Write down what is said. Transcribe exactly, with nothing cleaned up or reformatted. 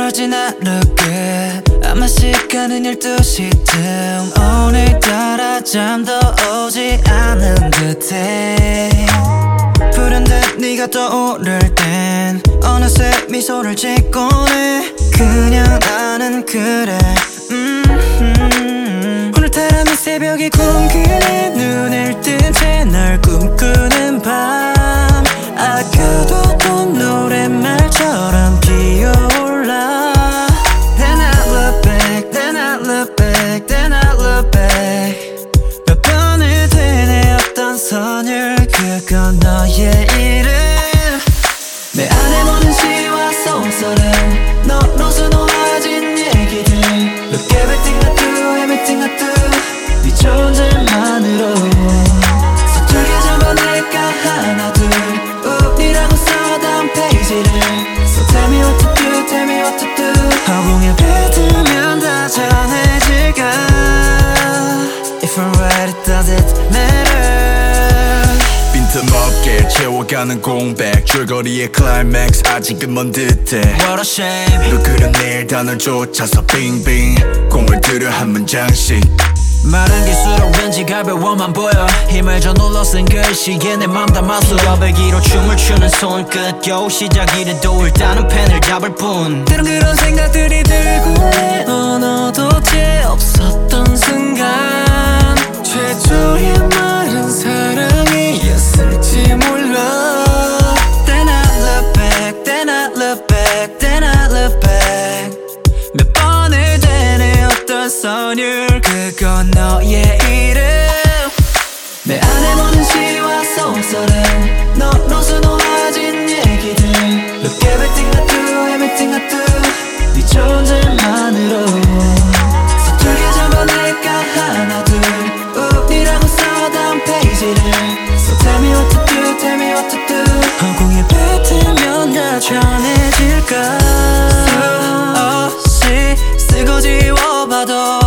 그러진 않을게. 아마 시간은 열두 시쯤. 오늘따라 잠도 오지 않은 듯해. 불현듯 네가 떠오를 땐 어느새 미소를 짓고네. 그냥 나는 그래. 음, 오늘따라 이 새벽이 공기네. 눈을 뜬 채 널 꿈꾸는 밤. 아껴도 또 노랫말처럼 기어올라. Then I look back, then I look back, then I look back. 몇 번을 되뇌었던 선율, 그건 너의 이름. 내 안에 모든 시와 소설은 너로서 놓아진 얘기들. Look everything I do, everything I do. 네 존재만으로 서툴게 적어낼까 하나 둘. 웃니라고 써던 페이지를. So tell me what to do, tell me what to do. 허공에 뱉으면 다 전해질까. If I'm right, it doesn't matter. 빈틈없게 채워가는 공백. 줄거리의 클라이맥스 아직은 먼 듯해. What a shame. 너 그런 내일 단어조차서 빙빙 공을 들여 한 문장씩. 말은 길수록 왠지 가벼워만 보여. 힘을 줘 눌러 쓴 글씨에 내 맘 담아서 여백이로 춤을 추는 손끝. 겨우 시작이래도 일단은 펜을 잡을 뿐. 때론 그런 생각들이 들고 내 언어도체 없었던 순간. 최초의 말은 사랑이었을지 몰라. Then I look back, then I look back, then I look back. 몇 번을 되뇌었던 선율, 그건 너의 이름. 내 안에 모든 시와 소설은 너로서 놓아진 얘기들. Look everything I do, everything I do. 네 존재만으로 서툴게 적어낼까 하나 둘. 웃니라고 써던 페이지를. So tell me what to do, tell me what to do. 허공에 뱉으면 다 전해질까. 수없이 쓰고 지워봐도